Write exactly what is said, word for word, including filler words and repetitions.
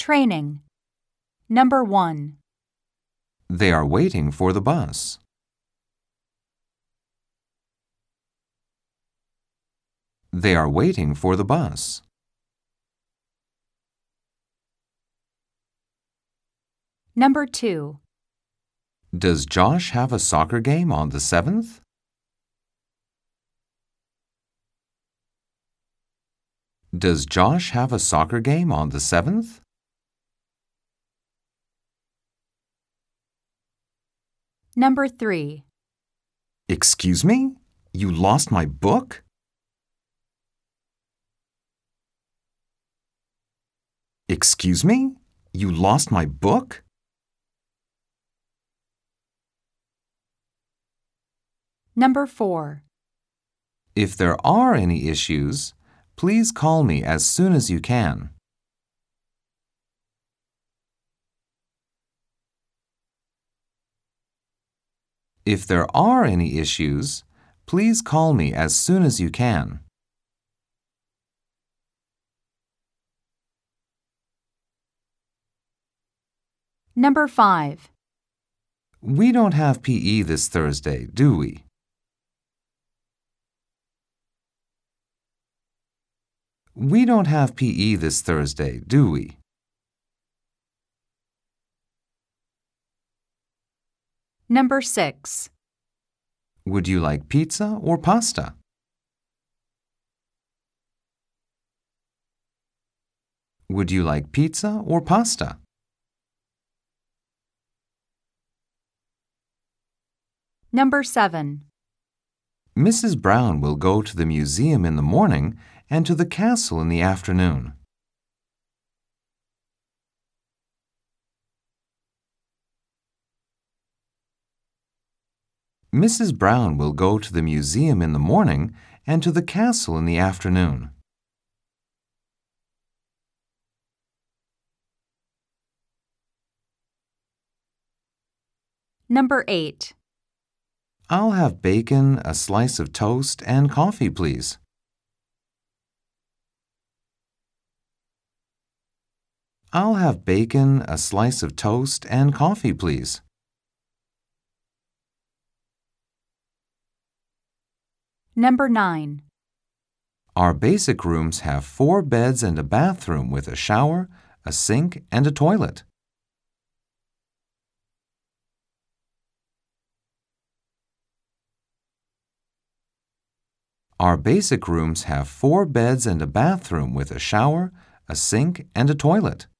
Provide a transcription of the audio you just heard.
Training. Number one. They are waiting for the bus. They are waiting for the bus. Number two. Does Josh have a soccer game on the seventh? Does Josh have a soccer game on the seventh? Number three. Excuse me? You lost my book? Excuse me? You lost my book? Number four. If there are any issues, please call me as soon as you can. If there are any issues, please call me as soon as you can. Number five. We don't have P E this Thursday, do we? We don't have P E this Thursday, do we? Number six. Would you like pizza or pasta? Would you like pizza or pasta? Number seven. Missus Brown will go to the museum in the morning and to the castle in the afternoon. Missus Brown will go to the museum in the morning and to the castle in the afternoon. Number eight. I'll have bacon, a slice of toast, and coffee, please. I'll have bacon, a slice of toast, and coffee, please. Number nine. Our basic rooms have four beds and a bathroom with a shower, a sink, and a toilet. Our basic rooms have four beds and a bathroom with a shower, a sink, and a toilet.